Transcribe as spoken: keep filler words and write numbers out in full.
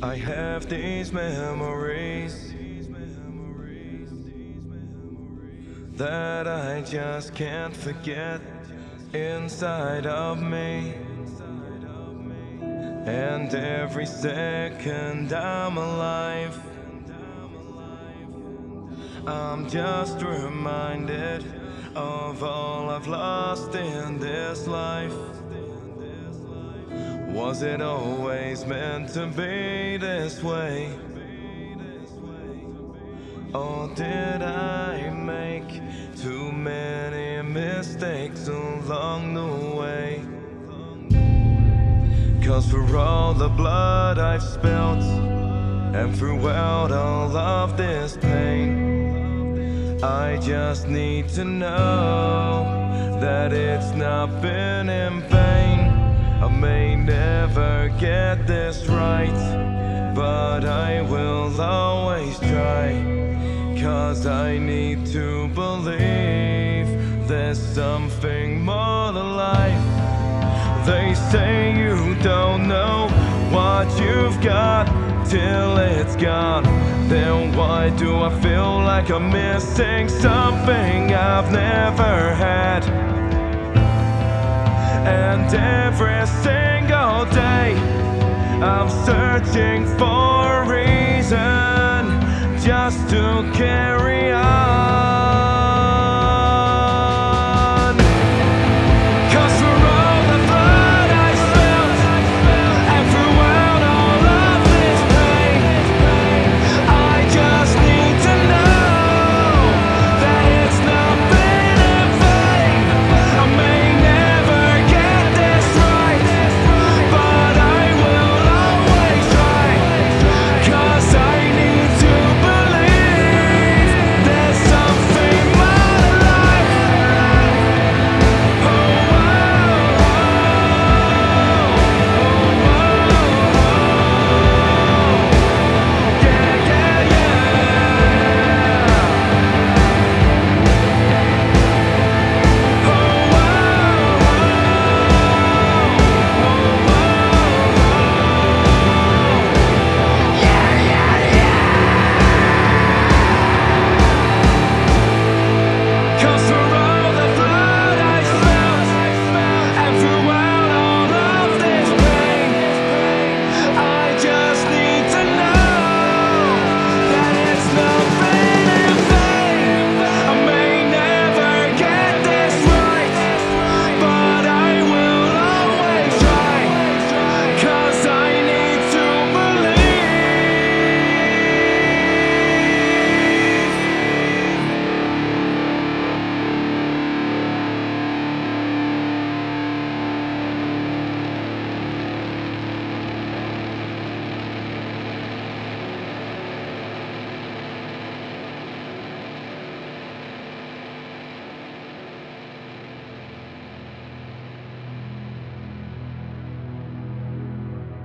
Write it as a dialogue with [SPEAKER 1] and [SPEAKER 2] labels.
[SPEAKER 1] I have these memories that I just can't forget inside of me. And every second I'm alive, I'm just reminded of all I've lost in this life. Was it always meant to be this way? Or did I make too many mistakes along the way? 'Cause for all the blood I've spilt, and throughout all of this pain, I just need to know that it's not been in vain. I may never get this right, but I will always try. 'Cause I need to believe there's something more to life. They say you don't know what you've got till it's gone. Then why do I feel like I'm missing something I've never had? And every single day I'm searching for a reason just to carry on.